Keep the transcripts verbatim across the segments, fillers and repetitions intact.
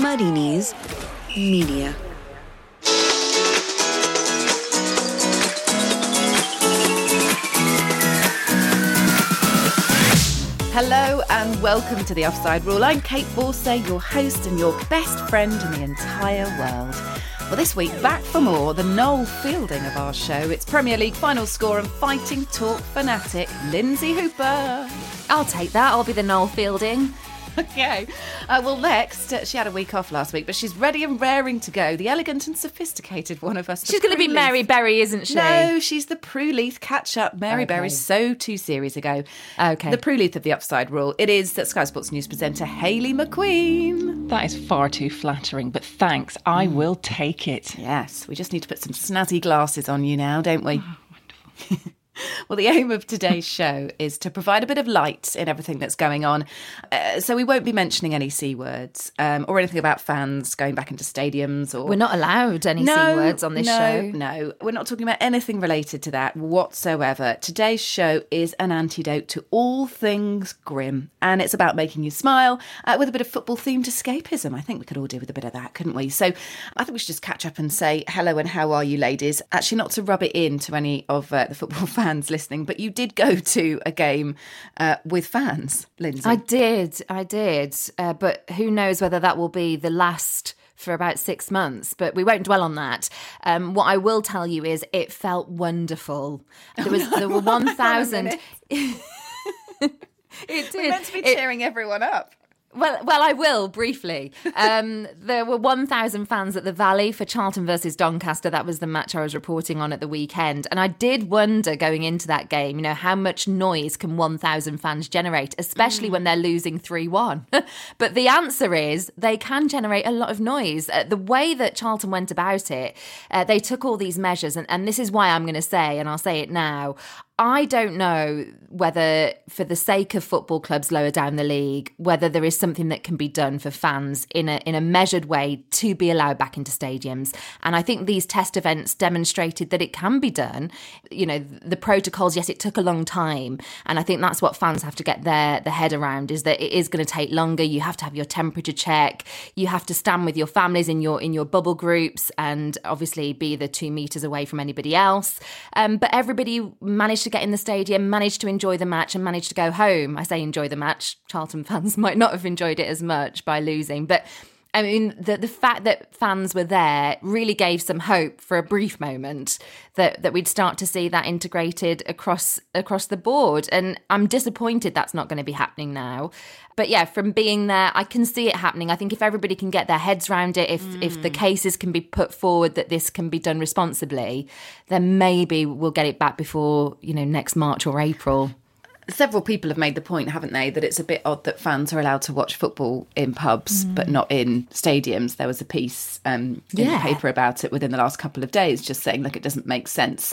Muddy Knees Media. Hello and welcome to The Offside Rule. I'm Kate Borsay, your host and your best friend in the entire world. Well, this week, back for more, the Noel Fielding of our show. It's Premier League final score and fighting talk fanatic, Lindsay Hooper. I'll take that. I'll be the Noel Fielding. Okay. Uh, well, next, uh, she had a week off last week, but she's ready and raring to go. The elegant and sophisticated one of us. She's going to be Prue Mary Leith. Berry, isn't she? No, she's the Prue Leith catch-up. Mary Okay. Berry, so two series ago. Okay. The Prue Leith of the Upside Rule. It is that Sky Sports News presenter Hayley McQueen. That is far too flattering, but thanks. I Mm. will take it. Yes, we just need to put some snazzy glasses on you now, don't we? Oh, wonderful. Well, the aim of today's show is to provide a bit of light in everything that's going on. Uh, so we won't be mentioning any C words um, or anything about fans going back into stadiums. Or We're not allowed any no, C words on this no, show. No, we're not talking about anything related to that whatsoever. Today's show is an antidote to all things grim, and it's about making you smile uh, with a bit of football-themed escapism. I think we could all do with a bit of that, couldn't we? So I think we should just catch up and say hello and how are you, ladies? Actually, not to rub it in to any of uh, the football fans listening, but you did go to a game uh, with fans, Lindsay. I did, I did. Uh, but who knows whether that will be the last for about six months, but we won't dwell on that. Um, what I will tell you is it felt wonderful. There was there were one thousand. It did. We're meant to be It- cheering everyone up. Well, well, I will briefly. Um, there were one thousand fans at the Valley for Charlton versus Doncaster. That was the match I was reporting on at the weekend. And I did wonder going into that game, you know, how much noise can one thousand fans generate, especially mm. when they're losing three one. But the answer is they can generate a lot of noise. Uh, the way that Charlton went about it, uh, they took all these measures. And, and this is why I'm going to say, and I'll say it now, I don't know whether, for the sake of football clubs lower down the league, whether there is something that can be done for fans in a in a measured way to be allowed back into stadiums. And I think these test events demonstrated that it can be done. You know, the protocols, yes, it took a long time. And I think that's what fans have to get their, their head around, is that it is going to take longer. You have to have your temperature check. You have to stand with your families in your in your bubble groups and obviously be the two metres away from anybody else. Um, but everybody managed to get in the stadium, managed to enjoy the match and managed to go home. I say enjoy the match. Charlton fans might not have enjoyed it as much by losing. But I mean, the the fact that fans were there really gave some hope for a brief moment that, that we'd start to see that integrated across across the board. And I'm disappointed that's not going to be happening now. But yeah, from being there, I can see it happening. I think if everybody can get their heads around it, if mm. if the cases can be put forward that this can be done responsibly, then maybe we'll get it back before, you know, next March or April. Several people have made the point, haven't they, that it's a bit odd that fans are allowed to watch football in pubs mm. but not in stadiums. There was a piece um, in yeah. the paper about it within the last couple of days, just saying, look, it doesn't make sense.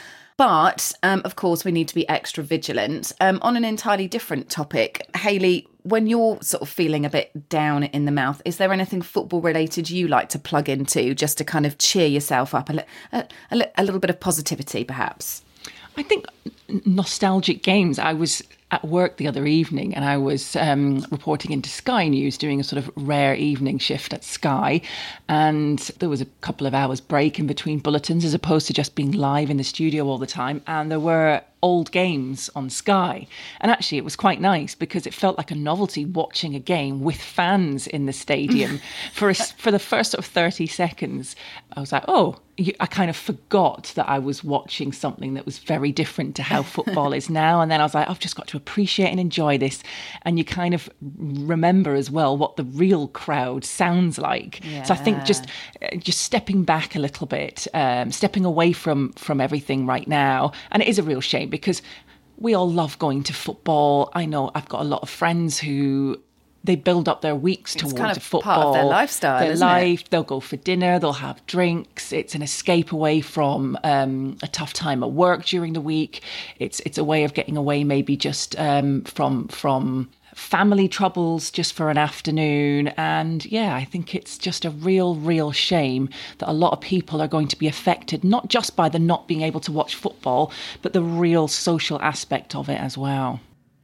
But, um, of course, we need to be extra vigilant. Um, on an entirely different topic, Hayley, when you're sort of feeling a bit down in the mouth, is there anything football related you like to plug into just to kind of cheer yourself up, a, li- a, a, li- a little bit of positivity, perhaps? I think nostalgic games. I was at work the other evening and I was um, reporting into Sky News, doing a sort of rare evening shift at Sky. And there was a couple of hours break in between bulletins as opposed to just being live in the studio all the time. And there were old games on Sky. And actually it was quite nice because it felt like a novelty watching a game with fans in the stadium. for a, for the first sort of thirty seconds, I was like, oh, I kind of forgot that I was watching something that was very different to how football is now. And then I was like, I've just got to appreciate and enjoy this. And you kind of remember as well what the real crowd sounds like. Yeah. So I think just just stepping back a little bit, um, stepping away from from everything right now. And it is a real shame because we all love going to football. I know I've got a lot of friends who they build up their weeks it's towards kind of football. Part of their lifestyle, their isn't life. it? They'll go for dinner. They'll have drinks. It's an escape away from um, a tough time at work during the week. It's it's a way of getting away, maybe just um, from from family troubles, just for an afternoon. And yeah, I think it's just a real, real shame that a lot of people are going to be affected, not just by the not being able to watch football, but the real social aspect of it as well.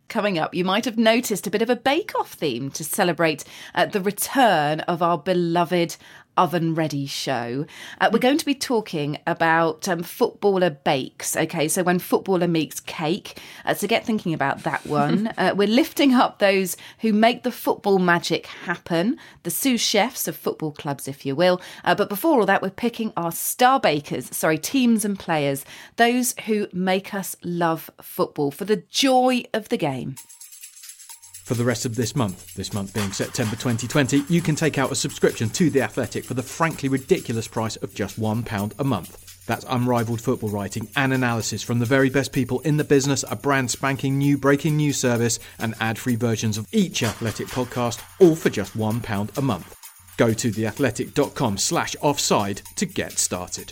Coming up, you might have noticed a bit of a bake-off theme to celebrate uh, the return of our beloved Oven Ready show. Uh, we're going to be talking about um, footballer bakes. Okay, so when footballer makes cake. Uh, so get thinking about that one. uh, we're lifting up those who make the football magic happen, the sous chefs of football clubs, if you will. Uh, but before all that, we're picking our star bakers, sorry, teams and players, those who make us love football for the joy of the game. For the rest of this month, this month being September twenty twenty, you can take out a subscription to The Athletic for the frankly ridiculous price of just one pound a month. That's unrivaled football writing and analysis from the very best people in the business, a brand spanking new breaking news service, and ad-free versions of each Athletic podcast, all for just one pound a month. Go to theathletic.com slash offside to get started.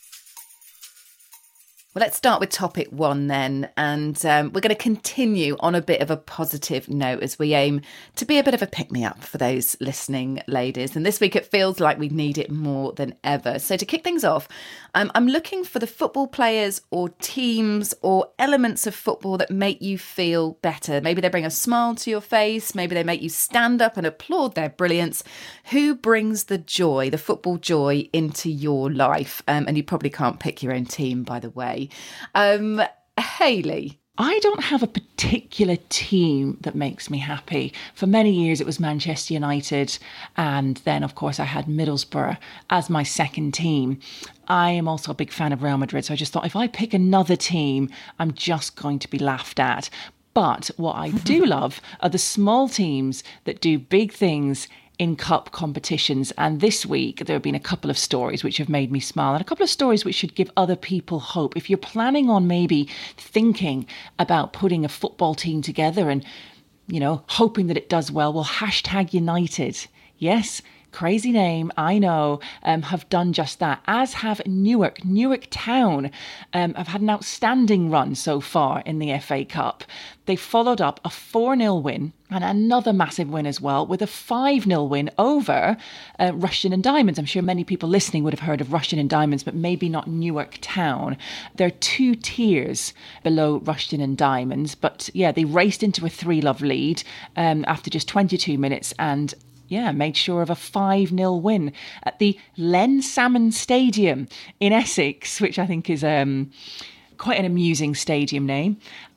Well, let's start with topic one then, and um, we're going to continue on a bit of a positive note as we aim to be a bit of a pick-me-up for those listening ladies. And this week it feels like we need it more than ever. So to kick things off, um, I'm looking for the football players or teams or elements of football that make you feel better. Maybe they bring a smile to your face, maybe they make you stand up and applaud their brilliance. Who brings the joy, the football joy, into your life? Um, and you probably can't pick your own team, by the way. Um, Hayley. I don't have a particular team that makes me happy. For many years, it was Manchester United. And then, of course, I had Middlesbrough as my second team. I am also a big fan of Real Madrid. So I just thought if I pick another team, I'm just going to be laughed at. But what I do love are the small teams that do big things in cup competitions. And this week, there have been a couple of stories which have made me smile and a couple of stories which should give other people hope. If you're planning on maybe thinking about putting a football team together and, you know, hoping that it does well, well, hashtag United. Yes, crazy name, I know, um, have done just that, as have Newark. Newark Town um, have had an outstanding run so far in the F A Cup. They followed up a four nil win and another massive win as well with a five nil win over uh, Rushden and Diamonds. I'm sure many people listening would have heard of Rushden and Diamonds, but maybe not Newark Town. They're two tiers below Rushden and Diamonds. But yeah, they raced into a three-love lead um, after just twenty-two minutes and yeah, made sure of a five nil win at the Len Salmon Stadium in Essex, which I think is um, quite an amusing stadium name.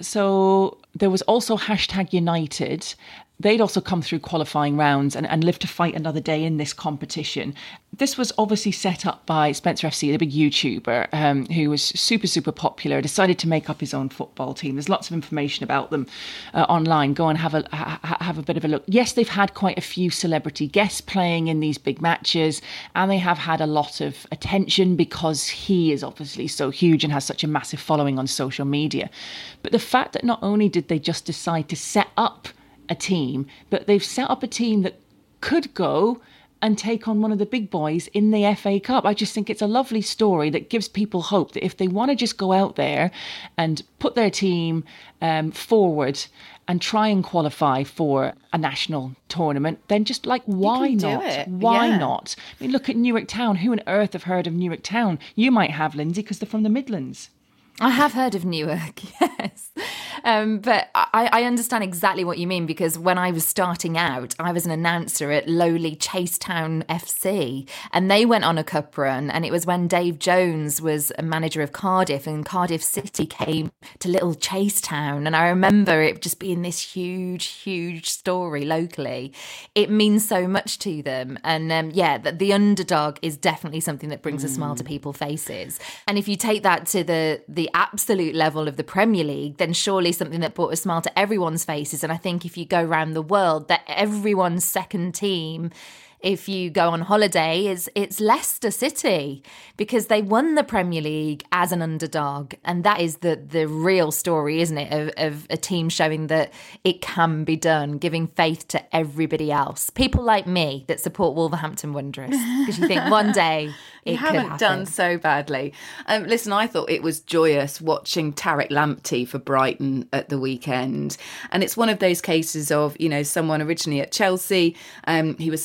So there was also hashtag United. They'd also come through qualifying rounds and, and lived to fight another day in this competition. This was obviously set up by Spencer F C, the big YouTuber, um, who was super, super popular, decided to make up his own football team. There's lots of information about them uh, online. Go and have a ha- have a bit of a look. Yes, they've had quite a few celebrity guests playing in these big matches, and they have had a lot of attention because he is obviously so huge and has such a massive following on social media. But the fact that not only did they just decide to set up a team, but they've set up a team that could go and take on one of the big boys in the F A Cup. I just think it's a lovely story that gives people hope that if they want to just go out there and put their team um, forward and try and qualify for a national tournament, then just like, why not? It. Why yeah. not? I mean, look at Newark Town. Who on earth have heard of Newark Town? You might have, Lindsay, because they're from the Midlands. I have heard of Newark, yes. Um, but I, I understand exactly what you mean, because when I was starting out, I was an announcer at lowly Chasetown F C, and they went on a cup run, and it was when Dave Jones was a manager of Cardiff, and Cardiff City came to little Chasetown, and I remember it just being this huge, huge story locally. It means so much to them, and um, yeah, the, the underdog is definitely something that brings mm. a smile to people's faces. And if you take that to the the absolute level of the Premier League, then surely something that brought a smile to everyone's faces. And I think if you go around the world, that everyone's second team, if you go on holiday, is it's Leicester City, because they won the Premier League as an underdog. And that is the the real story, isn't it, of, of a team showing that it can be done, giving faith to everybody else. People like me that support Wolverhampton Wanderers, because you think one day it you could haven't happen. done so badly. Um, listen, I thought it was joyous watching Tariq Lamptey for Brighton at the weekend. And it's one of those cases of, you know, someone originally at Chelsea, um, he was sold to Brighton,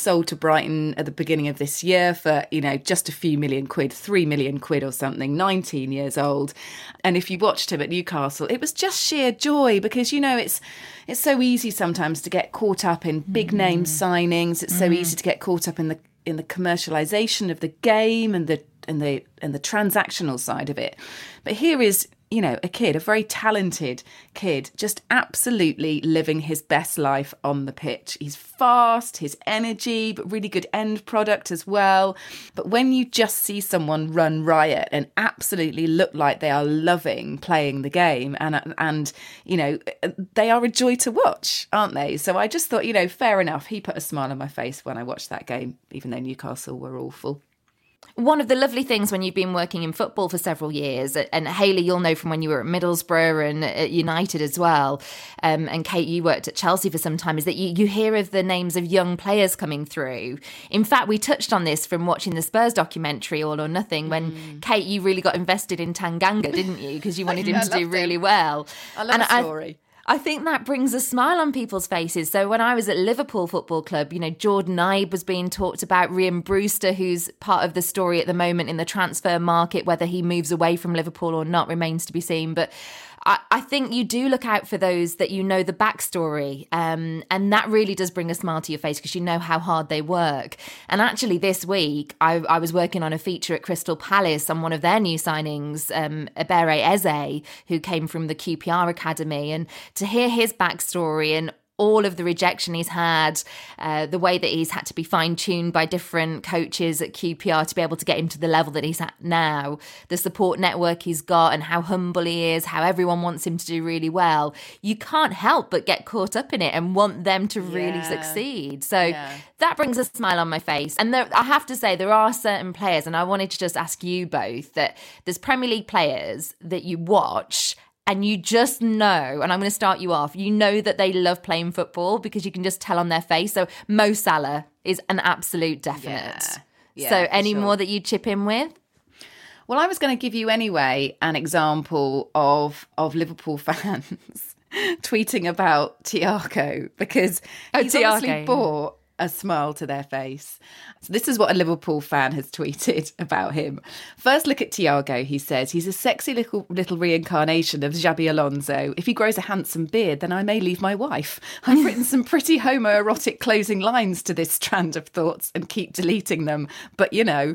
Brighton at the beginning of this year for, you know, just a few million quid, three million quid or something, nineteen years old. And if you watched him at Newcastle, it was just sheer joy because, you know, it's it's so easy sometimes to get caught up in big name signings. It's so mm. easy to get caught up in the in the commercialisation of the game and the and the and the transactional side of it. But here is, you know, a kid, a very talented kid, just absolutely living his best life on the pitch. He's fast, his energy, but really good end product as well. But when you just see someone run riot and absolutely look like they are loving playing the game and, and you know, they are a joy to watch, aren't they? So I just thought, you know, fair enough. He put a smile on my face when I watched that game, even though Newcastle were awful. One of the lovely things when you've been working in football for several years, and Hayley, you'll know from when you were at Middlesbrough and at United as well, um, and Kate, you worked at Chelsea for some time, is that you, you hear of the names of young players coming through. In fact, we touched on this from watching the Spurs documentary, All or Nothing, when, mm. Kate, you really got invested in Tanganga, didn't you? Because you wanted him to do really him. well. I love and a story. I, I think that brings a smile on people's faces. So when I was at Liverpool Football Club, you know, Jordan Ibe was being talked about, Rhian Brewster, who's part of the story at the moment in the transfer market, whether he moves away from Liverpool or not remains to be seen. But I, I think you do look out for those that you know the backstory. Um, and that really does bring a smile to your face because you know how hard they work. And actually this week, I, I was working on a feature at Crystal Palace on one of their new signings, um, Ebere Eze, who came from the Q P R Academy. And to hear his backstory and all of the rejection he's had, uh, the way that he's had to be fine-tuned by different coaches at Q P R to be able to get him to the level that he's at now, the support network he's got and how humble he is, how everyone wants him to do really well, you can't help but get caught up in it and want them to really yeah. succeed. So yeah. that brings a smile on my face. And there, I have to say, there are certain players, and I wanted to just ask you both, that there's Premier League players that you watch and you just know, and I'm going to start you off, you know that they love playing football because you can just tell on their face. So Mo Salah is an absolute definite. Yeah. Yeah, so any sure. more that you chip in with? Well, I was going to give you anyway an example of of Liverpool fans tweeting about Thiago because oh, he's Thiago. obviously brought a smile to their face. So this is what a Liverpool fan has tweeted about him. First look at Thiago, he says. He's a sexy little little reincarnation of Xabi Alonso. If he grows a handsome beard, then I may leave my wife. I've written some pretty homoerotic closing lines to this strand of thoughts and keep deleting them. But, you know,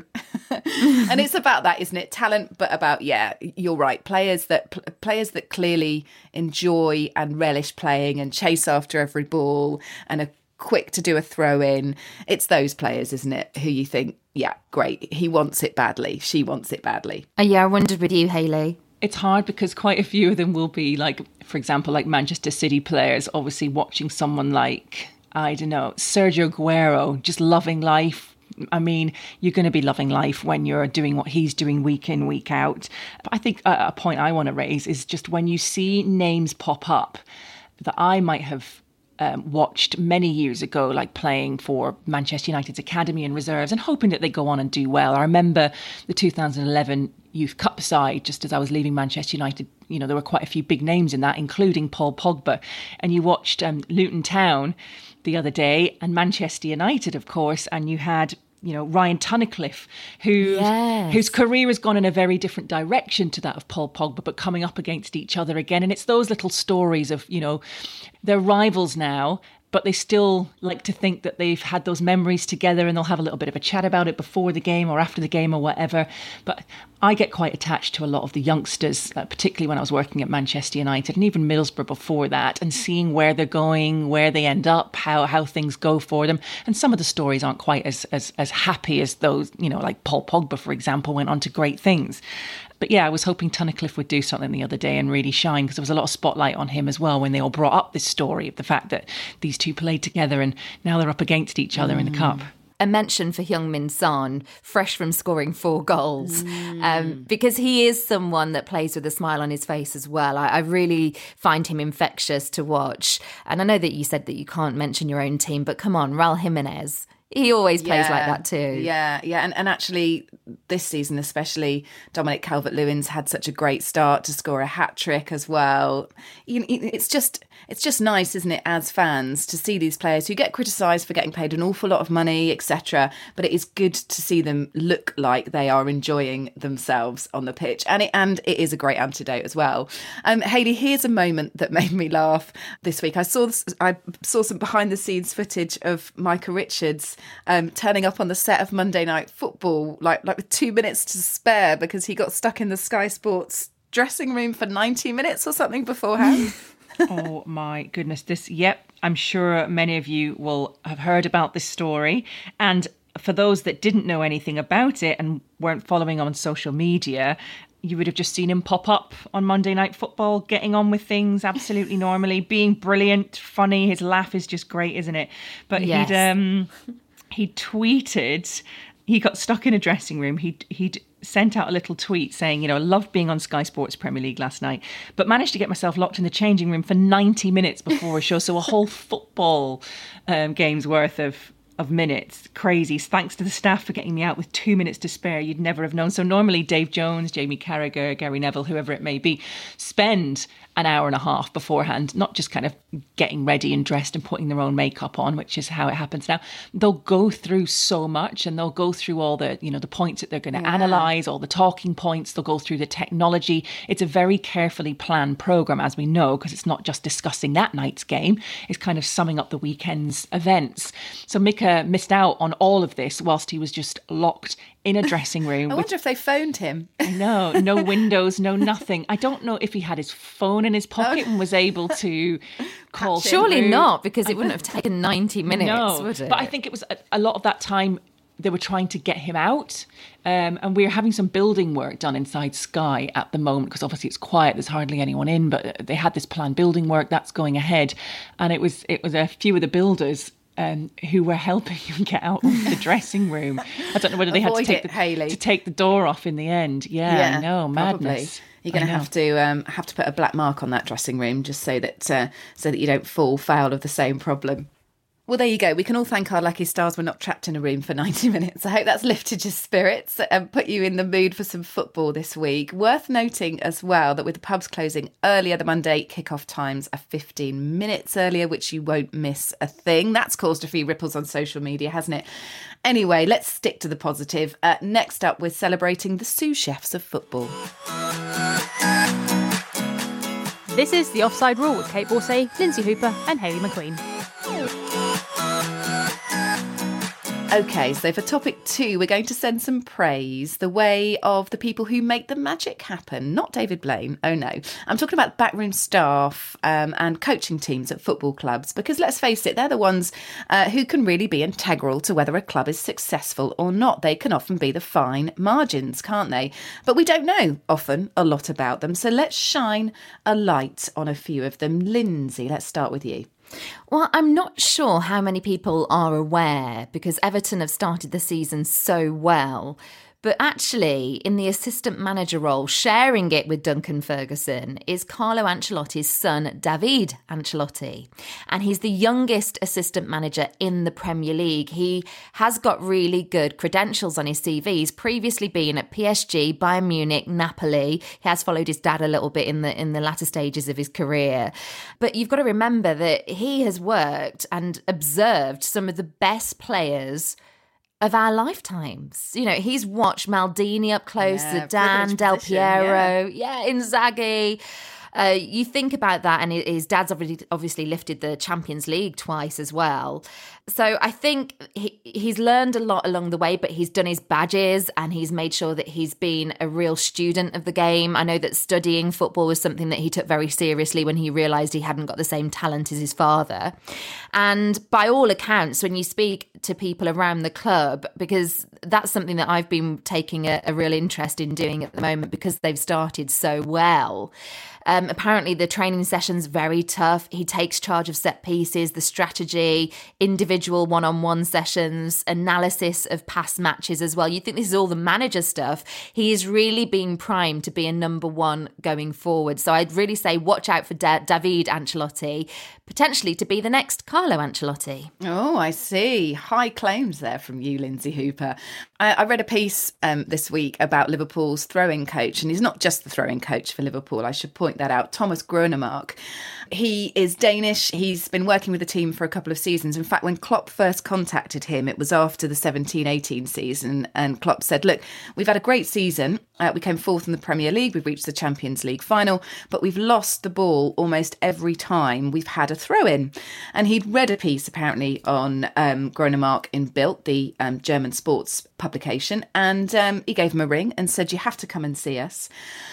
and it's about that, isn't it? Talent, but about, yeah, you're right. Players that pl- players that clearly enjoy and relish playing and chase after every ball and are quick to do a throw in. It's those players, isn't it, who you think, yeah, great, he wants it badly, she wants it badly. Oh, yeah, I wondered with you, Hayley. It's hard because quite a few of them will be like, for example, like Manchester City players, obviously watching someone like, I don't know, Sergio Aguero, just loving life. I mean, you're going to be loving life when you're doing what he's doing week in, week out. But I think a point I want to raise is just when you see names pop up that I might have Um, watched many years ago, like playing for Manchester United's academy and reserves and hoping that they go on and do well. I remember the two thousand eleven Youth Cup side, just as I was leaving Manchester United, you know, there were quite a few big names in that, including Paul Pogba. And you watched um, Luton Town the other day and Manchester United, of course, and you had, you know, Ryan Tunnicliffe, who yes. whose career has gone in a very different direction to that of Paul Pogba, but coming up against each other again. And it's those little stories of, you know, they're rivals now, but they still like to think that they've had those memories together and they'll have a little bit of a chat about it before the game or after the game or whatever. But I get quite attached to a lot of the youngsters, uh, particularly when I was working at Manchester United and even Middlesbrough before that, and seeing where they're going, where they end up, how how things go for them. And some of the stories aren't quite as as as happy as those, you know, like Paul Pogba, for example, went on to great things. But yeah, I was hoping Tunnicliffe would do something the other day and really shine, because there was a lot of spotlight on him as well when they all brought up this story of the fact that these two played together and now they're up against each other mm. in the cup. A mention for Heung-min Son, fresh from scoring four goals, mm. um, because he is someone that plays with a smile on his face as well. I, I really find him infectious to watch. And I know that you said that you can't mention your own team, but come on, Raul Jimenez. He always plays Yeah, like that too. Yeah, yeah. And, and actually, this season especially, Dominic Calvert-Lewin's had such a great start to score a hat-trick as well. You know, it's just it's just nice, isn't it, as fans, to see these players who get criticised for getting paid an awful lot of money, et cetera. But it is good to see them look like they are enjoying themselves on the pitch. And it, and it is a great antidote as well. Um, Hayley, here's a moment that made me laugh this week. I saw this, I saw some behind-the-scenes footage of Micah Richards um, turning up on the set of Monday Night Football, like like with two minutes to spare because he got stuck in the Sky Sports dressing room for ninety minutes or something beforehand. Oh my goodness. This, yep, I'm sure many of you will have heard about this story. And for those that didn't know anything about it and weren't following on social media, you would have just seen him pop up on Monday Night Football, getting on with things absolutely normally, being brilliant, funny. His laugh is just great, isn't it? But Yes. he'd um, he tweeted, he got stuck in a dressing room. He'd, he'd sent out a little tweet saying, you know, I loved being on Sky Sports Premier League last night, but managed to get myself locked in the changing room for ninety minutes before a show. So a whole football um, game's worth of of minutes. Crazy. Thanks to the staff for getting me out with two minutes to spare. You'd never have known. So normally Dave Jones, Jamie Carragher, Gary Neville, whoever it may be, spend an hour and a half beforehand, not just kind of getting ready and dressed and putting their own makeup on, which is how it happens now. They'll go through so much, and they'll go through all the, you know, the points that they're going to yeah. analyse, all the talking points. They'll go through the technology. It's a very carefully planned programme, as we know, because it's not just discussing that night's game. It's kind of summing up the weekend's events. So Mika missed out on all of this whilst he was just locked in a dressing room. I with, wonder if they phoned him. No, no windows, no nothing. I don't know if he had his phone in his pocket and was able to call. Surely through. not, because it wouldn't have taken ninety minutes, no, would it? But I think it was a, a lot of that time they were trying to get him out. Um, and we're having some building work done inside Sky at the moment, because obviously it's quiet, there's hardly anyone in, but they had this planned building work that's going ahead. And it was it was a few of the builders Um, who were helping him get out of the dressing room. I don't know whether they had to Avoid take it, the, Hayley. to take the door off in the end. Yeah, Yeah, I know, madness. Probably. You're going to have to um, have to put a black mark on that dressing room just so that uh, so that you don't fall foul of the same problem. Well, there you go. We can all thank our lucky stars we're not trapped in a room for ninety minutes. I hope that's lifted your spirits and put you in the mood for some football this week. Worth noting as well that with the pubs closing earlier, the Monday kick-off times are fifteen minutes earlier, which you won't miss a thing. That's caused a few ripples on social media, hasn't it? Anyway, let's stick to the positive. Uh, next up, we're celebrating the sous chefs of football. This is The Offside Rule with Kate Borsay, Lindsay Hooper and Hayley McQueen. Okay, so for topic two, we're going to send some praise the way of the people who make the magic happen. Not David Blaine, oh no. I'm talking about backroom staff um, and coaching teams at football clubs, because let's face it, they're the ones uh, who can really be integral to whether a club is successful or not. They can often be the fine margins, can't they? But we don't know often a lot about them, so let's shine a light on a few of them. Lindsay, let's start with you. Well, I'm not sure how many people are aware, because Everton have started the season so well. But actually, in the assistant manager role, sharing it with Duncan Ferguson is Carlo Ancelotti's son, David Ancelotti. And he's the youngest assistant manager in the Premier League. He has got really good credentials on his C V. He's previously been at P S G, Bayern Munich, Napoli. He has followed his dad a little bit in the in the latter stages of his career. But you've got to remember that he has worked and observed some of the best players of our lifetimes. You know, he's watched Maldini up close, Yeah, Zidane, privileged Del position, Piero, yeah, yeah Inzaghi. Uh, you think about that, and his dad's obviously, obviously lifted the Champions League twice as well. So I think he, he's learned a lot along the way, but he's done his badges and he's made sure that he's been a real student of the game. I know that studying football was something that he took very seriously when he realised he hadn't got the same talent as his father. And by all accounts, when you speak to people around the club, because that's something that I've been taking a, a real interest in doing at the moment because they've started so well. Um, apparently the training session's very tough. He takes charge of set pieces, the strategy, individual one-on-one sessions, analysis of past matches as well. You think this is all the manager stuff. He is really being primed to be a number one going forward. So I'd really say watch out for da- David Ancelotti, potentially to be the next Carlo Ancelotti. Oh, I see. high claims there from you, Lindsay Hooper. I, I read a piece um, this week about Liverpool's throwing coach, and he's not just the throwing coach for Liverpool, I should point that out, Thomas Gronemark. He is Danish. He's been working with the team for a couple of seasons. In fact, when Klopp first contacted him, it was after the seventeen eighteen season, and Klopp said, look, we've had a great season. Uh, we came fourth in the Premier League. We've reached the Champions League final, but we've lost the ball almost every time we've had a throw-in. And he'd read a piece, apparently, on um, Gronemark in Bild, the um, German sports publication, and um, he gave him a ring and said, you have to come and see us.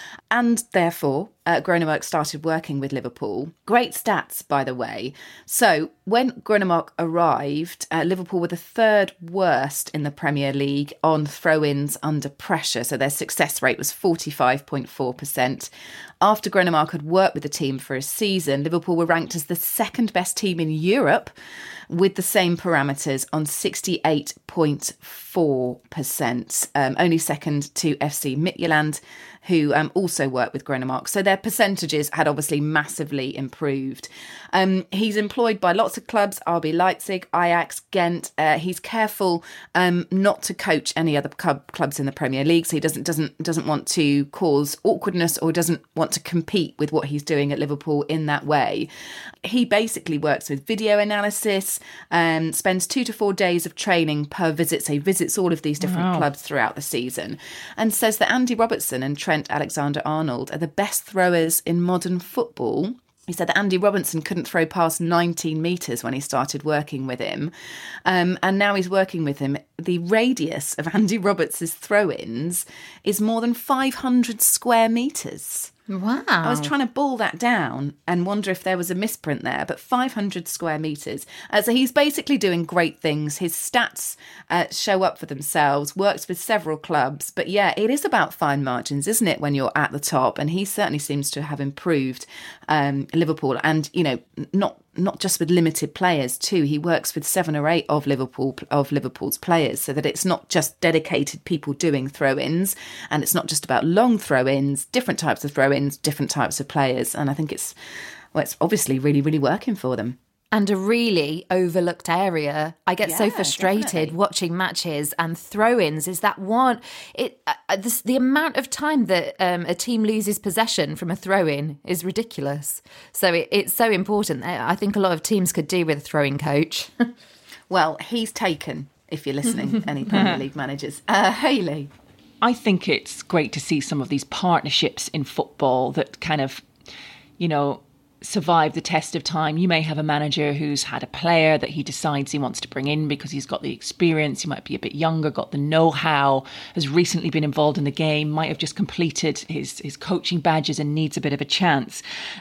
And therefore, uh, Gronemark started working with Liverpool. Great stats, by the way. So when Gronemark arrived, uh, Liverpool were the third worst in the Premier League on throw-ins under pressure. So their success rate was forty-five point four percent. After Gronemark had worked with the team for a season, Liverpool were ranked as the second best team in Europe with the same parameters on sixty-eight point four percent, um, only second to F C Midtjylland, who um, also worked with Gronemark. So their percentages had obviously massively improved. Um, he's employed by lots of clubs, R B Leipzig, Ajax, Ghent. Uh, he's careful um, not to coach any other club, clubs in the Premier League, so he doesn't doesn't doesn't want to cause awkwardness or doesn't want to compete with what he's doing at Liverpool in that way. He basically works with video analysis, um, spends two to four days of training per visit, so he visits all of these different Wow. clubs throughout the season, and says that Andy Robertson and Trent Alexander-Arnold are the best throwers in modern football. He said that Andy Robertson couldn't throw past nineteen metres when he started working with him. Um, and now he's working with him. The radius of Andy Robertson's throw-ins is more than five hundred square metres. Wow. I was trying to ball that down and wonder if there was a misprint there, but five hundred square metres. Uh, so he's basically doing great things. His stats uh, show up for themselves, works with several clubs. But yeah, it is about fine margins, isn't it, when you're at the top? And he certainly seems to have improved um, Liverpool, and, you know, not not just with limited players too. He works with seven or eight of Liverpool of Liverpool's players, so that it's not just dedicated people doing throw-ins, and it's not just about long throw-ins, different types of throw-ins, different types of players. And I think it's well, it's obviously really, really working for them. And a really overlooked area. I get so Yeah, frustrated definitely. watching matches, and throw-ins is that one. It uh, this, the amount of time that um, a team loses possession from a throw-in is ridiculous. So it, it's so important. I think a lot of teams could do with a throwing coach. Well, he's taken, if you're listening, any Premier League managers. Uh, Hayley. I think it's great to see some of these partnerships in football that kind of, you know, survive the test of time. You may have a manager who's had a player that he decides he wants to bring in because he's got the experience, he might be a bit younger, got the know-how, has recently been involved in the game, might have just completed his, his coaching badges and needs a bit of a chance,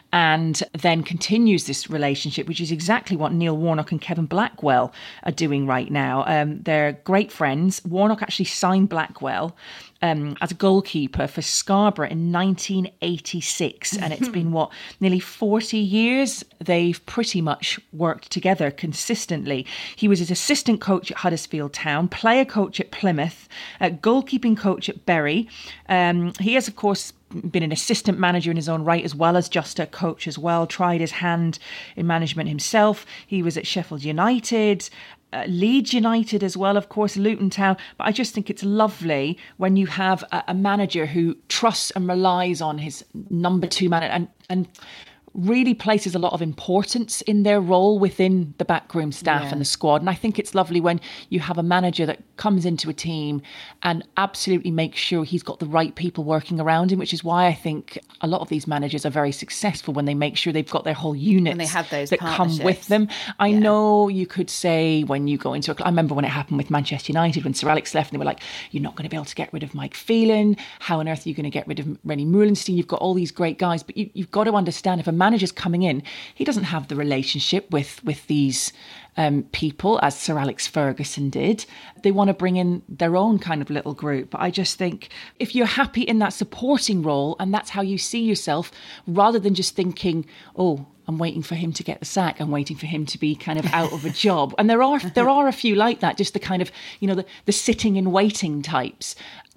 and then continues this relationship, which is exactly what Neil Warnock and Kevin Blackwell are doing right now. Um, they're great friends. Warnock actually signed Blackwell Um, as a goalkeeper for Scarborough in nineteen eighty-six. And it's been, what, nearly forty years they've pretty much worked together consistently. He was his assistant coach at Huddersfield Town, player coach at Plymouth, uh, goalkeeping coach at Bury. Um, he has, of course, been an assistant manager in his own right, as well as just a coach as well, tried his hand in management himself. He was at Sheffield United, Uh, Leeds United as well, of course, Luton Town. But I just think it's lovely when you have a, a manager who trusts and relies on his number two man and, and really places a lot of importance in their role within the backroom staff Yeah. and the squad. And I think it's lovely when you have a manager that comes into a team and absolutely makes sure he's got the right people working around him, which is why I think a lot of these managers are very successful when they make sure they've got their whole units When they have those that come with partnerships. them. I Yeah. know you could say when you go into a club, I remember when it happened with Manchester United, when Sir Alex left, and they were like, you're not going to be able to get rid of Mike Phelan. How on earth are you going to get rid of Rennie Moulenstein? You've got all these great guys, but you, you've got to understand, if a manager's coming in, he doesn't have the relationship with, with these um, people as Sir Alex Ferguson did. They want to bring in their own kind of little group. But I just think if you're happy in that supporting role and that's how you see yourself, rather than just thinking, oh, I'm waiting for him to get the sack, I'm waiting for him to be kind of out of a job. And there are there are a few like that, just the kind of, you know, the, the sitting and waiting types.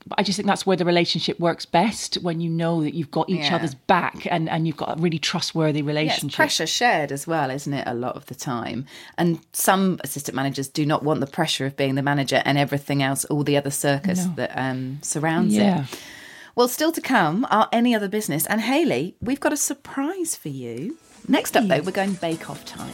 but I just think that's where the relationship works best, when you know that you've got each Yeah. other's back and, and you've got a really trustworthy Yeah, relationship. it's pressure shared as well, isn't it, a lot of the time? And some assistant managers do not want the pressure of being the manager and everything else, all the other circus No. that um, surrounds Yeah. it. Well, still to come are Any Other Business. And Hayley, we've got a surprise for you. Next up, though, we're going bake-off time.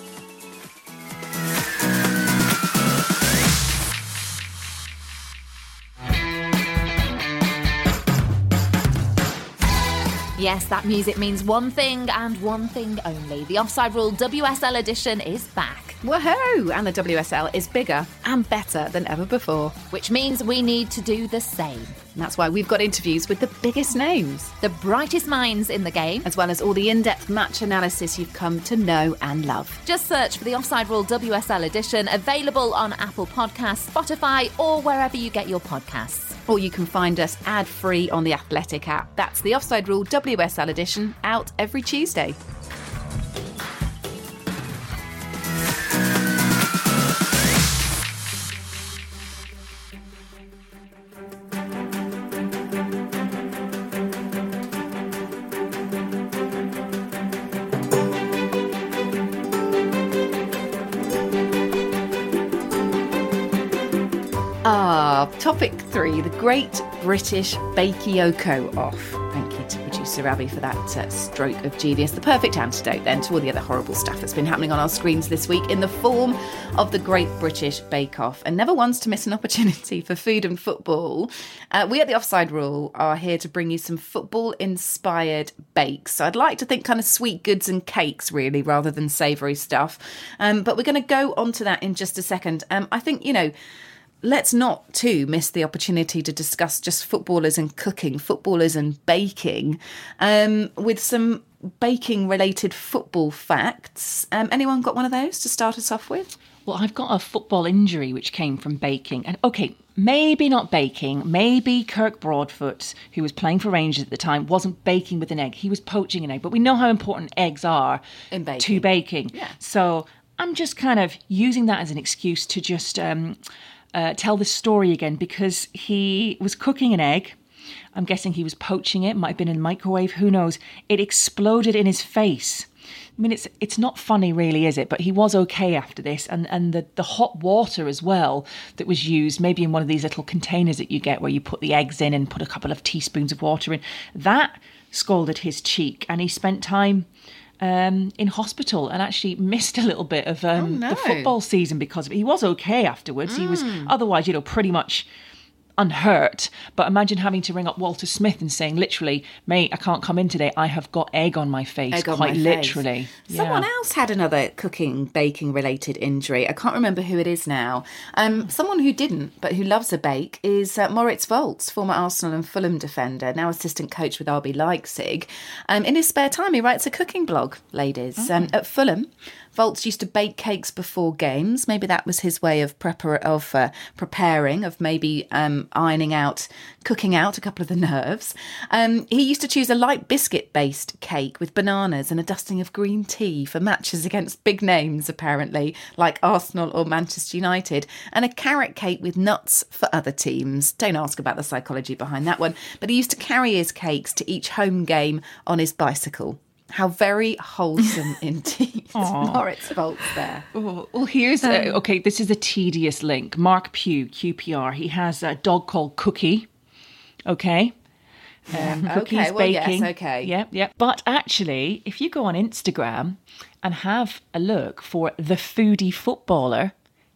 Yes, that music means one thing and one thing only. The Offside Rule W S L edition is back, Woohoo! And the W S L is bigger and better than ever before. which means we need to do the same. And that's why we've got interviews with the biggest names, The brightest minds in the game. as well as all the in-depth match analysis you've come to know and love. Just search for the Offside Rule W S L edition, available on Apple Podcasts, Spotify, or wherever you get your podcasts. Or you can find us ad-free on the Athletic app. That's the Offside Rule W S L edition, out every Tuesday. Ah, topic three, the Great British Bakayoko off. Thank you to producer Abby for that uh, stroke of genius. The perfect antidote then to all the other horrible stuff that's been happening on our screens this week in the form of the Great British Bake Off. And never once to miss an opportunity for food and football. Uh, we at the Offside Rule are here to bring you some football-inspired bakes. So I'd like to think kind of sweet goods and cakes, really, rather than savoury stuff. Um, but we're going to go on to that in just a second. Um, I think, you know, let's not, too, miss the opportunity to discuss just footballers and cooking, footballers and baking, um, with some baking-related football facts. Um, anyone got one of those to start us off with? Well, I've got a football injury which came from baking. And okay, maybe not baking. Maybe Kirk Broadfoot, who was playing for Rangers at the time, wasn't baking with an egg. He was poaching an egg. But we know how important eggs are In baking. to baking. Yeah. So I'm just kind of using that as an excuse to just um, uh, tell this story again, because he was cooking an egg. I'm guessing he was poaching it. Might have been in the microwave. Who knows? It exploded in his face. I mean, it's it's not funny really, is it? But he was okay after this. And and the, the hot water as well that was used, maybe in one of these little containers that you get where you put the eggs in and put a couple of teaspoons of water in, that scalded his cheek. And he spent time um, in hospital and actually missed a little bit of um, Oh, no. the football season because of it. He was okay afterwards. He was otherwise, you know, pretty much unhurt. But imagine having to ring up Walter Smith and saying, literally, mate, I can't come in today. I have got egg on my face. Egg on quite my literally. face. Someone Yeah. else had another cooking, baking related injury. I can't remember who it is now. Um, someone who didn't, but who loves a bake, is uh, Moritz Volz, former Arsenal and Fulham defender, now assistant coach with R B Leipzig. Um, in his spare time, he writes a cooking blog, ladies. Um, at Fulham, Volz used to bake cakes before games. Maybe that was his way of prepar- of uh, preparing, of maybe um, ironing out, cooking out a couple of the nerves. Um, he used to choose a light biscuit-based cake with bananas and a dusting of green tea for matches against big names, apparently, like Arsenal or Manchester United, and a carrot cake with nuts for other teams. Don't ask about the psychology behind that one. But he used to carry his cakes to each home game on his bicycle. How very wholesome indeed. Moritz Volz there. Oh, well, here's, uh, okay, this is a tedious link. Mark Pugh, Q P R, he has a dog called Cookie, okay? Um, Cookie's Okay, well, yes, baking. okay. Yeah, yeah. But actually, if you go on Instagram and have a look for the foodie footballer,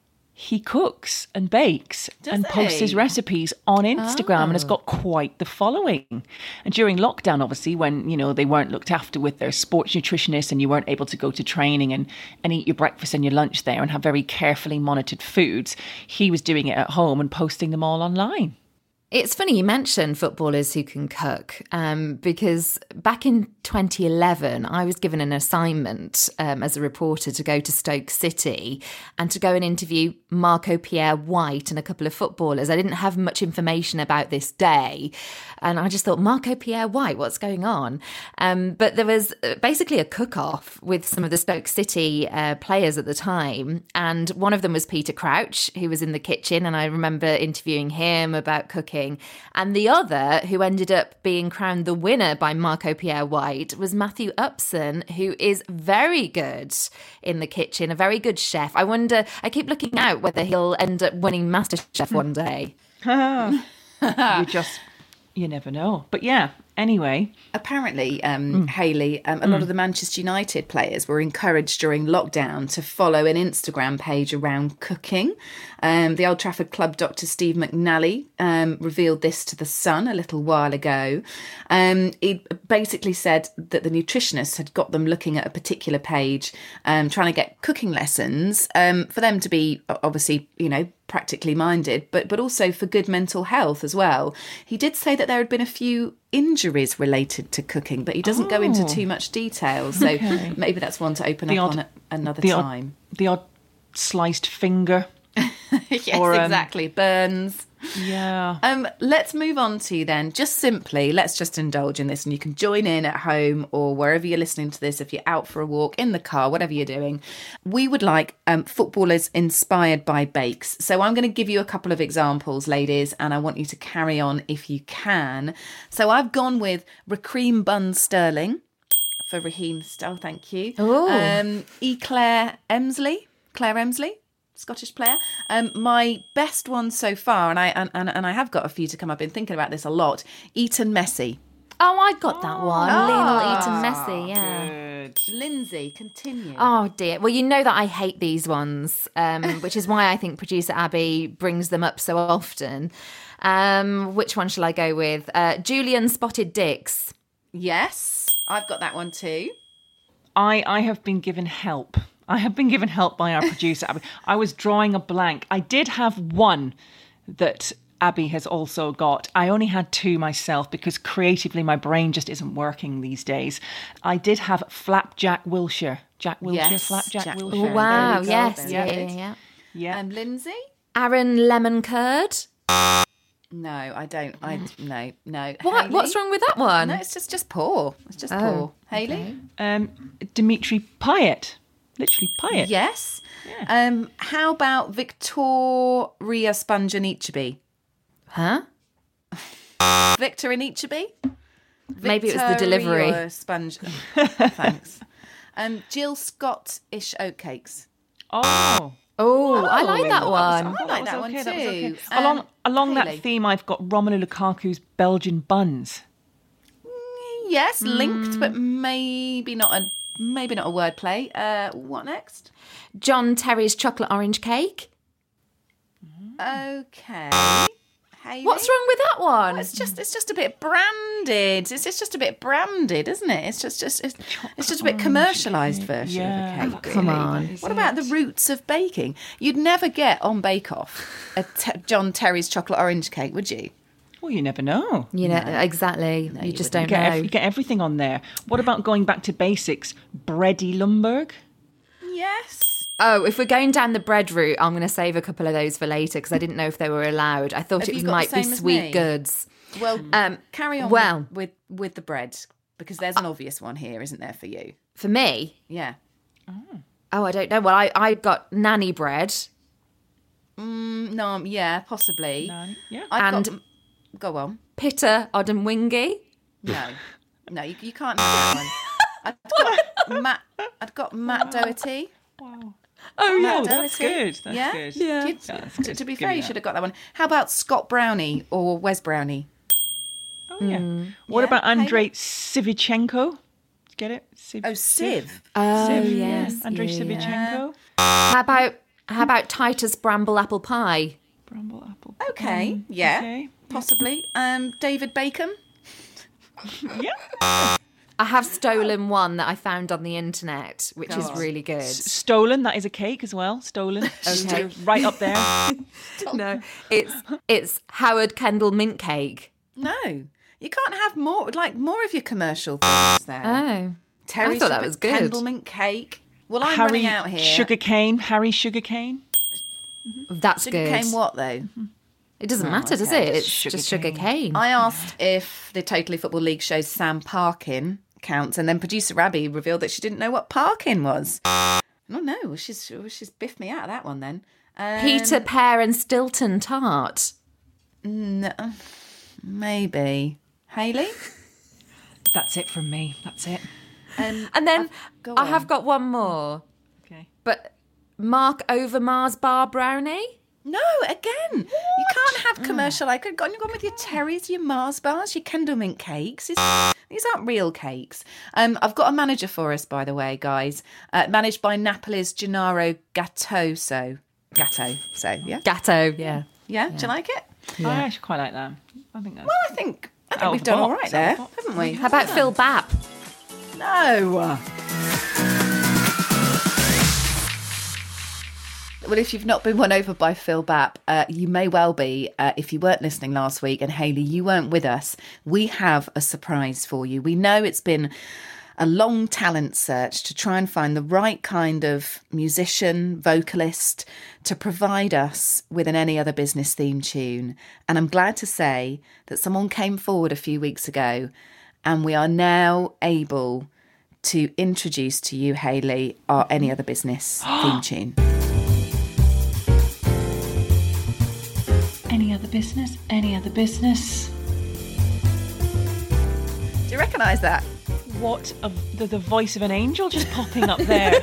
he cooks and bakes Does and posts his he? recipes on Instagram and has got quite the following. And during lockdown, obviously, when, you know, they weren't looked after with their sports nutritionists and you weren't able to go to training and, and eat your breakfast and your lunch there and have very carefully monitored foods, he was doing it at home and posting them all online. It's funny you mentioned footballers who can cook, um, because back in twenty eleven, I was given an assignment um, as a reporter to go to Stoke City and to go and interview Marco Pierre White and a couple of footballers. I didn't have much information about this day. And I just thought, Marco Pierre White, what's going on? Um, but there was basically a cook-off with some of the Stoke City uh, players at the time. And one of them was Peter Crouch, who was in the kitchen. And I remember interviewing him about cooking. cooking. And the other, who ended up being crowned the winner by Marco Pierre White, was Matthew Upson, who is very good in the kitchen, a very good chef. I wonder, I keep looking out whether he'll end up winning MasterChef one day. You just, you never know. But yeah, anyway. Apparently, um, mm. Hayley, um, a mm. lot of the Manchester United players were encouraged during lockdown to follow an Instagram page around cooking. Um, the Old Trafford club doctor Steve McNally um, revealed this to The Sun a little while ago. Um, he basically said that the nutritionist had got them looking at a particular page, um, trying to get cooking lessons um, for them to be, obviously, you know, practically minded, but but also for good mental health as well. He did say that there had been a few injuries related to cooking, but he doesn't oh. go into too much detail. So okay. maybe that's one to open the up odd, on another the time. Odd, the odd sliced finger. Yes, or, um, exactly. Burns. Yeah. Um, let's move on to then, just simply, let's just indulge in this, and you can join in at home or wherever you're listening to this, if you're out for a walk, in the car, whatever you're doing. We would like um, footballers inspired by bakes. So I'm going to give you a couple of examples, ladies, and I want you to carry on if you can. So I've gone with Raheem Bun Sterling for Raheem Sterling, thank you. Oh. Um, E. Claire Emsley, Claire Emsley. Scottish player. Um, my best one so far, and I and, and, and I have got a few to come. I've been thinking about this a lot. Eton Messi. Oh, I got that one. Oh, Lionel Eton Messi, yeah. Good. Lindsay, continue. Oh, dear. Well, you know that I hate these ones, um, which is why I think producer Abby brings them up so often. Um, which one shall I go with? Uh, Julian Spotted Dicks. Yes, I've got that one too. I, I have been given help. I have been given help by our producer, Abby. I was drawing a blank. I did have one that Abby has also got. I only had two myself because creatively my brain just isn't working these days. I did have Flapjack Wilshire. Jack Wilshire, Yes, Flapjack Jack Wilshire. Wilshere. Oh, wow, There we go, yes. very Yeah, good. yeah, yeah. Yeah. And Lindsay? Aaron Lemon Curd. No, I don't. I no no. What? Hayley? What's wrong with that one? No, it's just just poor. It's just Oh, poor. Hayley? Um, Dimitri Payet. Literally Payet. Yes. Yeah. Um, how about Victoria Sponjanicheby? Huh? Victor Anicheby? Maybe it was the delivery. Victoria Sponge. Thanks. Um, Jill Scott-ish oatcakes. Oh. Oh, I like that That was- one. I that like was that one okay, that was okay. too. Um, along along Hayley? that theme, I've got Romelu Lukaku's Belgian buns. Yes, linked, but maybe not a maybe not a wordplay. Uh, what next? John Terry's chocolate orange cake. Okay. Hayley? What's wrong with that one? Well, it's just it's just a bit branded. It's, it's just a bit branded, isn't it? It's just just it's, it's just a bit commercialised version Yeah. of a cake. Come really. on. What about the roots of baking? You'd never get on Bake Off a te- John Terry's chocolate orange cake, would you? Well, you never know. You know, exactly. you you just You don't get, know. ev- you get everything on there. What about going back to basics? Bready Lumberg? Yes. Oh, if we're going down the bread route, I'm going to save a couple of those for later because I didn't know if they were allowed. I thought Have it you was, got the might be same as sweet me? goods. Well, Um, carry on well- with, with with the bread because there's an obvious one here, isn't there, for you? For me, Yeah. oh, I don't know. Well, I, I got nanny bread. Mm, no, um, yeah, possibly. Yeah. I've And- got, go on. Pitta Odemwingie. No, no, you, you can't have that one. I've got Matt. I've got Matt Doherty. Wow. Oh, Matt Oh, that's Doherty. good. That's yeah? good. Yeah. Do you- Yeah, that's to, good. to be Give fair, me you that. should have got that one. How about Scott Brownie or Wes Brownie? Oh, yeah. What Yeah, about Andrei Hayley? Sivichenko? Get it? Civ- Oh, Civ. Oh, Civ, yes. yeah. Andrei yeah, yeah. Sivichenko? How about how about Titus Bramble apple pie? Bramble apple. Okay, Um, yeah, Okay. possibly. Um, David Bacon. Yeah. I have stolen one that I found on the internet, which Go is on. really good. S- Stolen, that is a cake as well. Stolen. Okay. Right up there. No, it's it's Howard Kendall mint cake. No, you can't have more. Like more of your commercial things there. Oh, Terry I thought that Sugar- was good. Candlemint cake. Well, I'm Harry running out here. Sugarcane. Harry Sugarcane. that's Sugar good. cane what though? It doesn't matter, does okay. it? It's Sugar just sugar cane. cane. I asked if the Totally Football League show Sam Parkin counts, and then producer Abby revealed that she didn't know what Parkin was. Oh no, well, she's well, she's biffed me out of that one then. Um, Peter Pear and Stilton tart. No, maybe. Hayley? That's it from me. That's it. Um, And then go I on. have got one more. Okay. But Mark Overmars bar brownie? No, again, you can't have commercial. I could gone, you've gone with your Terry's, your Mars bars, your Kendall Mint cakes. It's, these aren't real cakes. Um, I've got a manager for us, by the way, guys. Uh, managed by Napoli's Gennaro Gattoso. Gatto, so yeah, Gatto, yeah. yeah. Do you like it? I actually quite like that. I think that's... Well, I think I think Out of we've the done all box, right out there, of the box. haven't we? How about Phil Bapp? No. Well, if you've not been won over by Phil Bapp, uh, you may well be. Uh, if you weren't listening last week, and Hayley, you weren't with us, we have a surprise for you. We know it's been a long talent search to try and find the right kind of musician, vocalist to provide us with an Any Other Business theme tune. And I'm glad to say that someone came forward a few weeks ago, and we are now able to introduce to you, Hayley, our Any Other Business theme tune. Any other business? Any other business? Do you recognise that? What a, the, the voice of an angel just popping up there.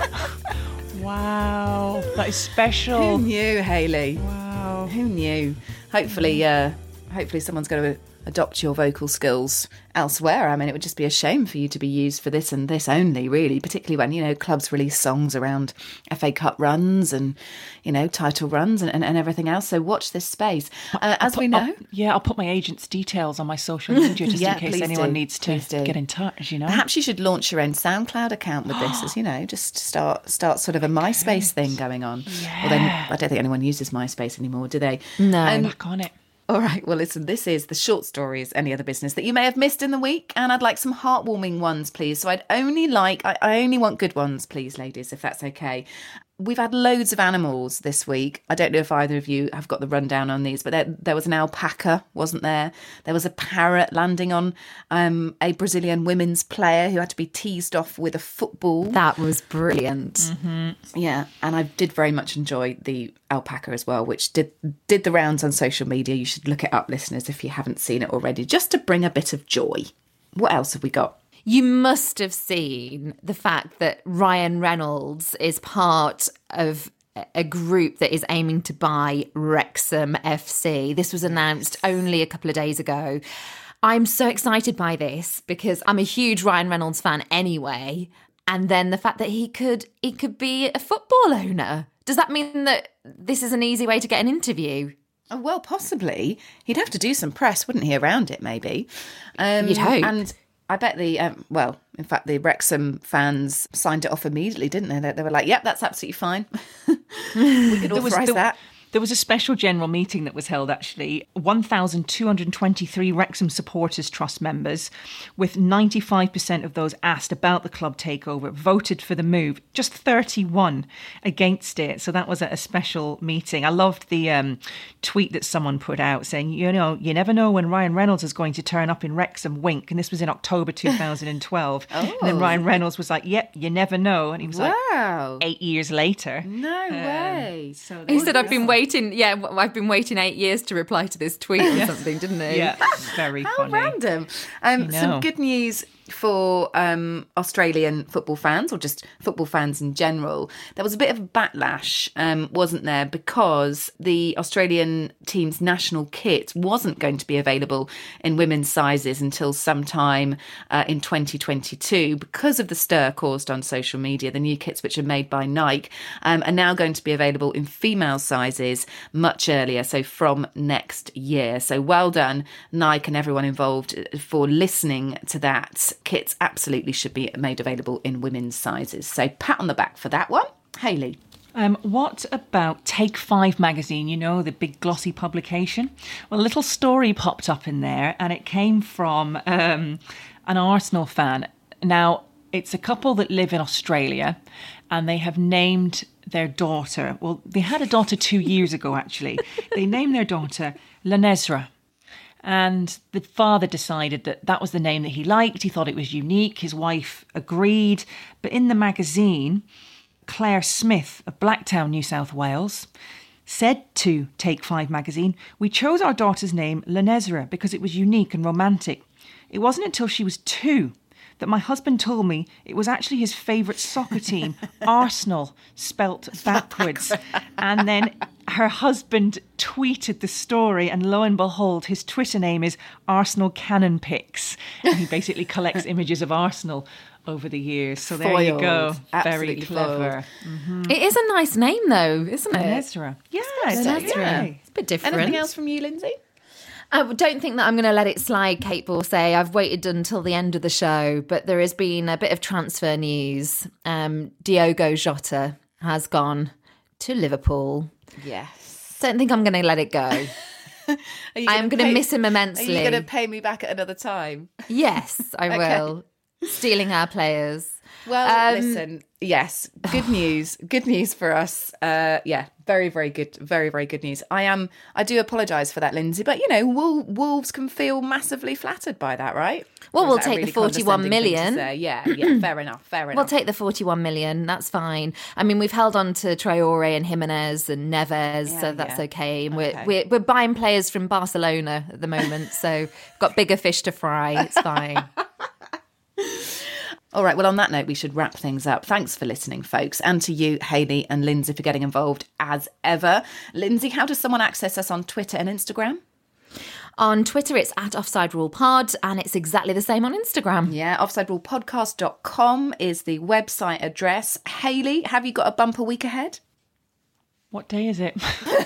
Wow, that is special. Who knew, Hayley? Wow. Who knew? Hopefully, uh, hopefully someone's going to adopt your vocal skills elsewhere. I mean, it would just be a shame for you to be used for this and this only, really, particularly when, you know, clubs release songs around F A Cup runs and, you know, title runs and, and, and everything else. So watch this space. Uh, as I'll we put- know... I'll- yeah, I'll put my agent's details on my social media just Yeah, in case please anyone do. needs to Please do. get in touch, you know? Perhaps you should launch your own SoundCloud account with this, as you know, just start start sort of a MySpace thing going on. Yeah. Well, then I don't think anyone uses MySpace anymore, do they? No. Um, Back on it. all right. Well, listen, this is the short stories, Any Other Business that you may have missed in the week, and I'd like some heartwarming ones, please. So I'd only like, I, I only want good ones, please, ladies, if that's okay. We've had loads of animals this week. I don't know if either of you have got the rundown on these, but there, there was an alpaca, wasn't there? There was a parrot landing on um, a Brazilian women's player who had to be teased off with a football. That was brilliant. Yeah, and I did very much enjoy the alpaca as well, which did did the rounds on social media. You should look it up, listeners, if you haven't seen it already, just to bring a bit of joy. What else have we got? You must have seen the fact that Ryan Reynolds is part of a group that is aiming to buy Wrexham F C. This was announced only a couple of days ago. I'm so excited by this because I'm a huge Ryan Reynolds fan anyway. And then the fact that he could he could be a football owner. Does that mean that this is an easy way to get an interview? Oh, well, possibly. He'd have to do some press, wouldn't he, around it, maybe? Um, You'd hope. And I bet the, um, well, in fact, the Wrexham fans signed it off immediately, didn't they? They, they were like, yep, that's absolutely fine. We could There was- authorise there- that. There was a special general meeting that was held, actually. one thousand two hundred twenty-three Wrexham Supporters Trust members, with ninety-five percent of those asked about the club takeover, voted for the move. Just thirty-one against it. So that was at a special meeting. I loved the um, tweet that someone put out saying, you know, you never know when Ryan Reynolds is going to turn up in Wrexham, wink. And this was in October two thousand twelve. Oh. And then Ryan Reynolds was like, yep, you never know. And he was like, Wow. eight years later. No way. So He said, I've been waiting, yeah, w- I've been waiting eight years to reply to this tweet or something, didn't he? Yeah, very How funny. random. Um, I some know. good news for um, Australian football fans, or just football fans in general. There was a bit of a backlash, um, wasn't there, because the Australian team's national kit wasn't going to be available in women's sizes until sometime uh, in twenty twenty-two because of the stir caused on social media. The new kits, which are made by Nike, um, are now going to be available in female sizes much earlier, so from next year. So well done, Nike, and everyone involved for listening to that. Kits absolutely should be made available in women's sizes. So pat on the back for that one. Hayley. Um, what about Take Five magazine, you know, the big glossy publication? Well, a little story popped up in there, and it came from um, an Arsenal fan. Now, it's a couple that live in Australia, and they have named their daughter. Well, they had a daughter two years ago, actually. They named their daughter Lanesra. And the father decided that that was the name that he liked. He thought it was unique. His wife agreed. But in the magazine, Claire Smith of Blacktown, New South Wales, said to Take Five magazine, "We chose our daughter's name, Lenezra, because it was unique and romantic. It wasn't until she was two that my husband told me it was actually his favourite soccer team, Arsenal, spelt backwards." And then her husband tweeted the story, and lo and behold, his Twitter name is Arsenal Cannon Pics. And he basically collects images of Arsenal over the years. So there Foiled. you go. Absolutely Very clever. foiled. It is a nice name, though, isn't it? Lenezra. Yeah, it's, Lenezra. yeah. It's a bit different. Anything else from you, Lindsay? I don't think that I'm going to let it slide, Kate Borsay. I've waited until the end of the show, but there has been a bit of transfer news. Um, Diogo Jota has gone to Liverpool. Yes. Don't think I'm going to let it go. I am going to miss him Are immensely. you going to pay me back at another time? Yes, I Okay. will. Stealing our players. Well, Um, listen, yes, good news. Good news for us. Uh, yeah, very, very good. Very, very good news. I am. I do apologise for that, Lindsay, but you know, Wol- Wolves can feel massively flattered by that, right? Well, Or is we'll that a take the really forty-one condescending thing to million. say? Yeah, yeah, fair enough. Fair enough. We'll take the forty-one million. That's fine. I mean, we've held on to Traore and Jimenez and Neves, Yeah, so that's yeah. okay. And Okay. we're, we're we're buying players from Barcelona at the moment, so got bigger fish to fry. It's fine. All right, well, on that note, we should wrap things up. Thanks for listening, folks, and to you, Hayley and Lindsay, for getting involved as ever. Lindsay, how does someone access us on Twitter and Instagram? On Twitter, it's at Offside Rule Pod, and it's exactly the same on Instagram. Yeah, offside rule podcast dot com is the website address. Hayley, have you got a bumper week ahead? What day is it?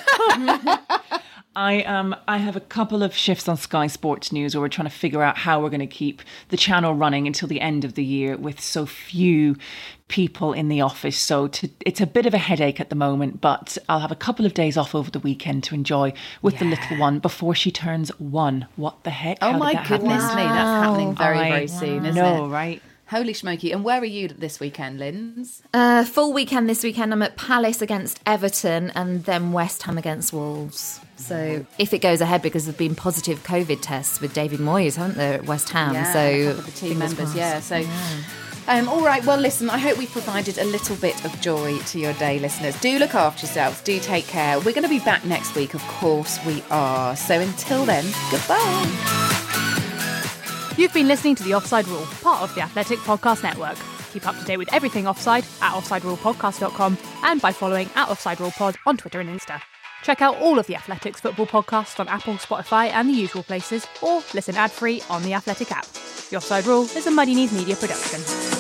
I um I have a couple of shifts on Sky Sports News where we're trying to figure out how we're going to keep the channel running until the end of the year with so few people in the office. So to, it's a bit of a headache at the moment, but I'll have a couple of days off over the weekend to enjoy with the little one before she turns one. What the heck? Oh How did my that goodness happen? me, that's happening very, I very soon, isn't know, it? right? Holy schmokey. And where are you this weekend, Linz? Uh, full weekend this weekend. I'm at Palace against Everton and then West Ham against Wolves. So if it goes ahead, because there've been positive COVID tests with David Moyes, haven't there, at West Ham? Yeah, so a couple of the team fingers members, crossed. yeah. So, Um, all right, well, listen, I hope we provided a little bit of joy to your day, listeners. Do look after yourselves. Do take care. We're going to be back next week. Of course we are. So until then, goodbye. You've been listening to The Offside Rule, part of the Athletic Podcast Network. Keep up to date with everything offside at offside rule podcast dot com and by following at Offside Rule Pod on Twitter and Insta. Check out all of the Athletics football podcasts on Apple, Spotify and the usual places, or listen ad-free on the Athletic app. The Offside Rule is a Muddy Knees Media production.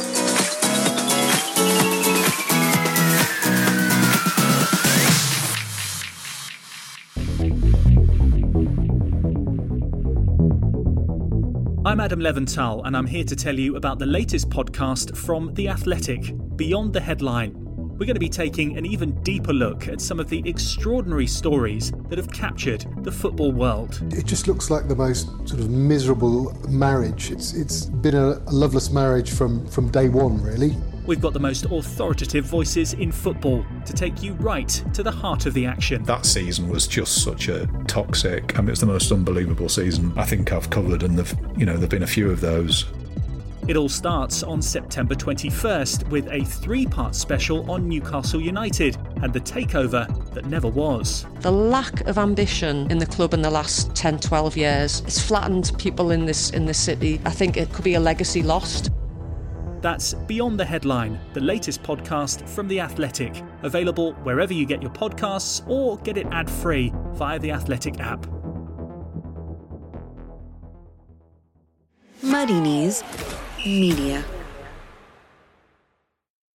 I'm Adam Leventhal, and I'm here to tell you about the latest podcast from The Athletic, Beyond the Headline. We're going to be taking an even deeper look at some of the extraordinary stories that have captured the football world. It just looks like the most sort of miserable marriage. It's It's been a, a loveless marriage from, from day one, really. We've got the most authoritative voices in football to take you right to the heart of the action. That season was just such a toxic, I mean, it's the most unbelievable season I think I've covered, and there've, you know, there've been a few of those. It all starts on September twenty-first with a three-part special on Newcastle United and the takeover that never was. The lack of ambition in the club in the last ten, twelve years has flattened people in this in this city. I think it could be a legacy lost. That's Beyond the Headline, the latest podcast from The Athletic, available wherever you get your podcasts or get it ad-free via the Athletic app. Muddy Knees Media.